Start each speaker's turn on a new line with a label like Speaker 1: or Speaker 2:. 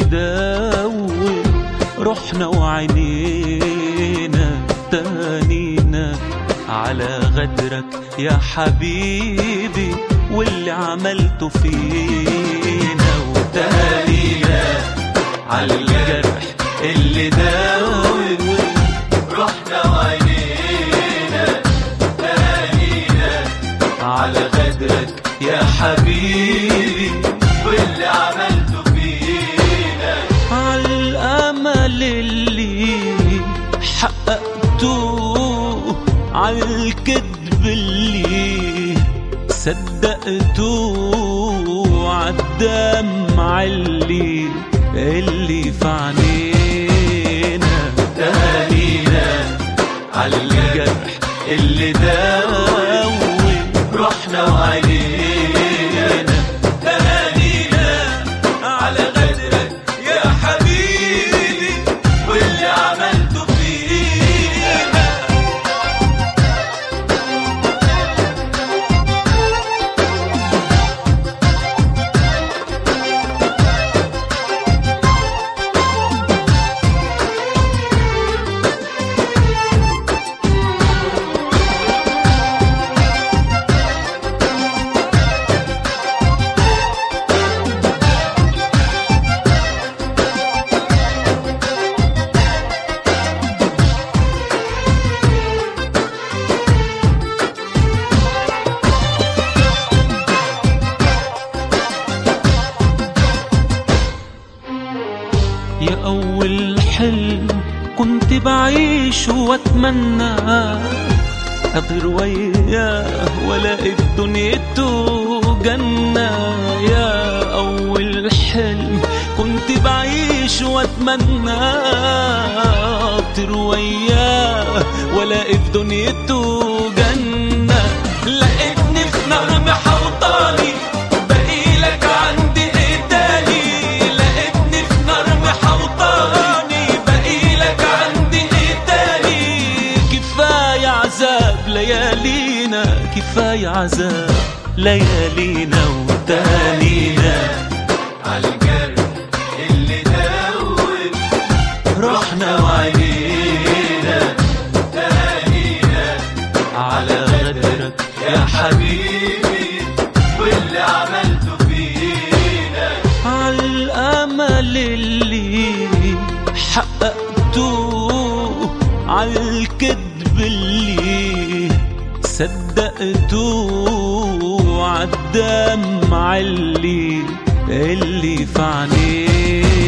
Speaker 1: داوي رحنا وعينينا تانينا على غدرك يا حبيبي واللي عملته فينا، وتانينا على الجرح اللي داوي
Speaker 2: رحنا وعينينا تانينا
Speaker 1: على غدرك يا حبيبي
Speaker 2: واللي عملته فينا،
Speaker 1: على الأمل اللي حققته، على الكذب اللي صدقته، عالدمع اللي في عينينا،
Speaker 2: تهانينا
Speaker 1: على الجرح اللي داوي
Speaker 2: رحنا وعينينا تهانينا على غدرك يا حبيبي واللي عملته فينا.
Speaker 1: يا أول حلم كنت بعيش واتمنى أطير وياه ولاقي في دنيته جنة. يا أول حلم كنت بعيش واتمنى أطير وياه ولاقي في دنيته جنة. لقيتني في نغمة حوطاني بقيلك عندي ايه تاني، لقيتني في نغمة حوطاني بقيلك عندي ايه تاني. كفاية عذاب ليالينا، كفاية عذاب ليالينا وتهانينا
Speaker 2: على الجرح اللي داوي
Speaker 1: رحنا وعينينا
Speaker 2: تهانينا
Speaker 1: على غدرك يا حبيبي
Speaker 2: واللي عملته فينا،
Speaker 1: على الأمل اللي حققته، على الكذب اللي صدقته، عالدمع اللي في عينينا.